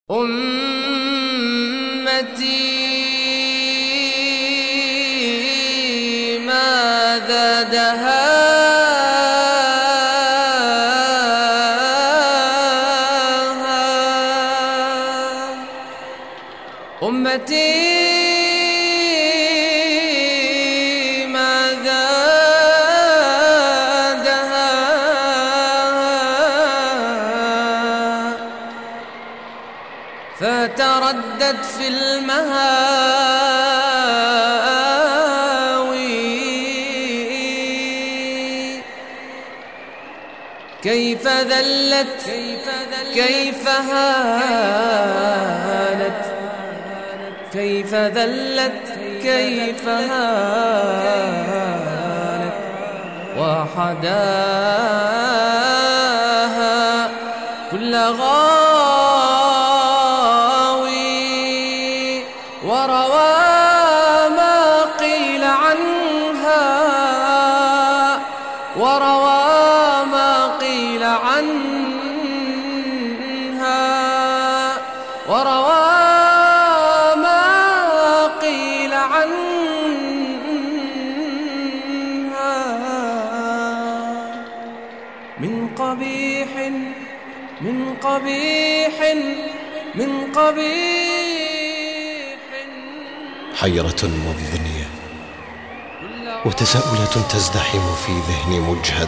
أمتي ماذا دهاها أمتي ماذا دهاها فتردد في المهاوي كيف ذلت كيف هانت كيف ذلت كيف هانت وحداها كل غاوي وروى ما قيل عنها وروى ما قيل عنها وروى ما قيل عنها من قبيح من قبيح من قبيح. حيرة مضنية وتساؤلات تزدحم في ذهني مجهد.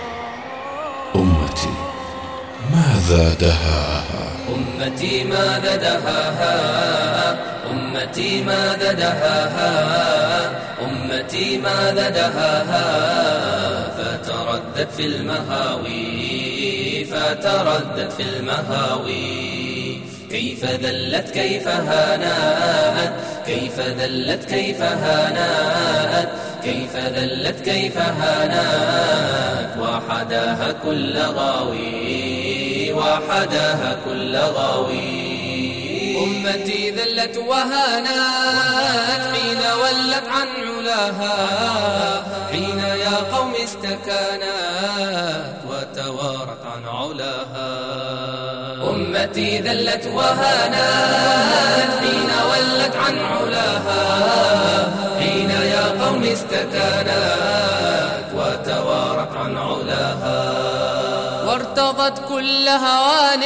أمتي ماذا دهاها أمتي ماذا دهاها أمتي ماذا دهاها أمتي ماذا دهاها فتردت في المهاوي فتردت في المهاوي كيف ذلت كيف هانأت كيف ذلت كيف هانأت كيف ذلت كيف هانأت وحداها كل غاوي وحداها كل غاوي. أمتي ذلت وهانات حين ولت عن علاها حين يا قوم استكانت وتوارت عن علاها. أمتي ذلت وهانات حين ولت عن علاها حين يا قوم استكانت وتوارت عن علاها وارتضت كل هوان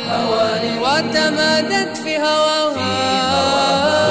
وتمادت في هواها.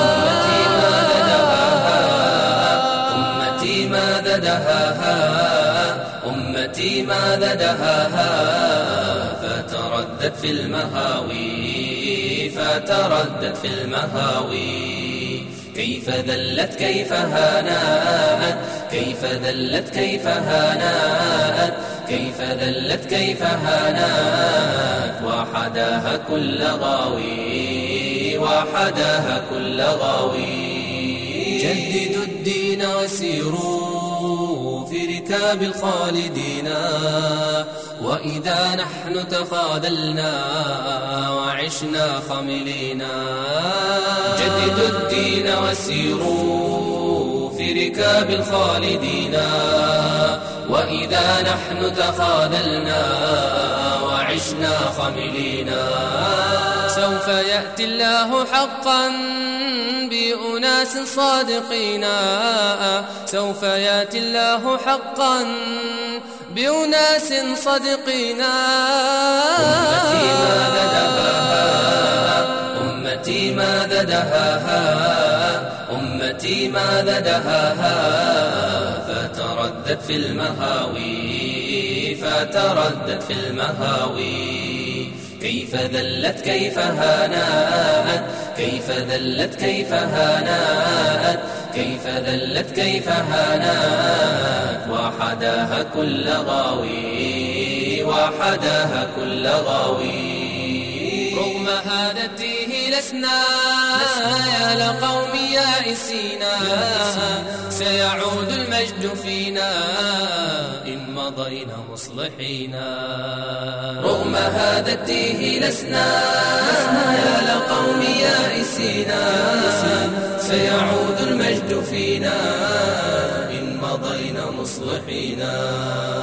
أمتي ماذا دهاها أمتي ماذا دهاها فتردت في المهاوي فتردت في المهاوي كيف ذلت كيف هانأت كيف ذلت كيف هانأت كيف ذلت كيف هانأت وحداها كل غاوي وحداها كل غاوي. جددوا الدين وسيروا في ركاب الخالدين وإذا نحن تخاذلنا وعشنا خملينا. جددوا الدين وسيروا في ركاب الخالدين وإذا نحن تخاذلنا وعشنا خملينا. سوف يأتي الله حقا بأناس صادقين سوف يأتي الله حقا بأناس صادقين. أمتي ماذا دهاها أمتي ماذا دهاها أمتي ماذا دهاها فتردت في المهاوي فتردت في المهاوي كيف ذلت كيف هانأت كيف ذلت كيف هانأت كيف ذلت كيف هانأت وحداها كل غاوي وحداها كل غاوي. رغم هادته لسنا يا لقوم يائسين سيعود المجد فينا إن مضينا مصلحين. رغم هادته لسنا يا لقوم يائسين سيعود المجد فينا إن مضينا مصلحين.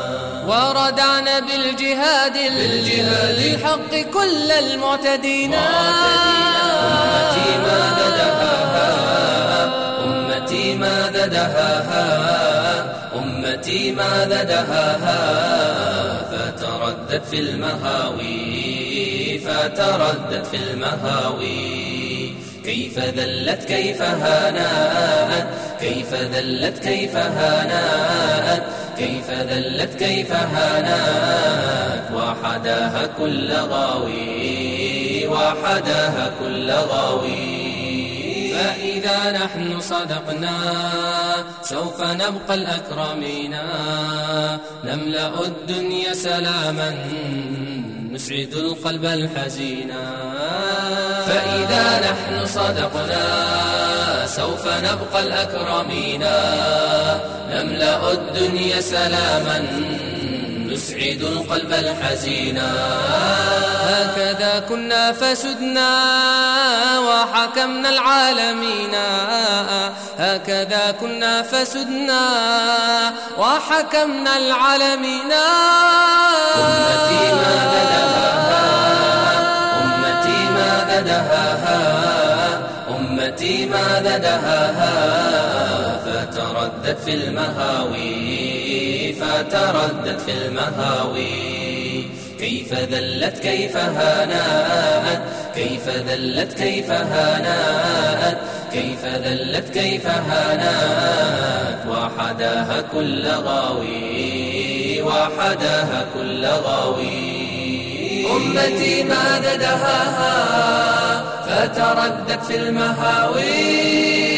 وردعنا بالجهاد للحق كل المعتدين. أمتي ماذا دهاها أمتي ماذا دهاها أمتي ماذا دهاها فتردت في المهاوي فتردت في المهاوي كيف ذلت كيف هانأت كيف ذلت كيف هانأت كيف ذلت كيف هانأت وحداها كل غاوي وحداها كل غاوي. فإذا نحن صدقنا سوف نبقى الأكرمين نملأ الدنيا سلاما نسعد القلب الحزينا. فإذا نحن صدقنا سوف نبقى الأكرمين نملأ الدنيا سلاما نسعد القلب الحزينا. هكذا كنا فسدنا وحكمنا العالمين هكذا كنا فسدنا وحكمنا العالمين. أمتي ماذا دهاها أمتي ماذا دهاها أمتي ماذا دهاها فتردت في المهاوي فتردت في المهاوي كيف ذلت كيف هانأت كيف ذلت كيف هانأت كيف ذلت كيف هانأت وحداها كل غاوي وحداها كل غاوي. أمتي ماذا دهاها فتردت في المهاوي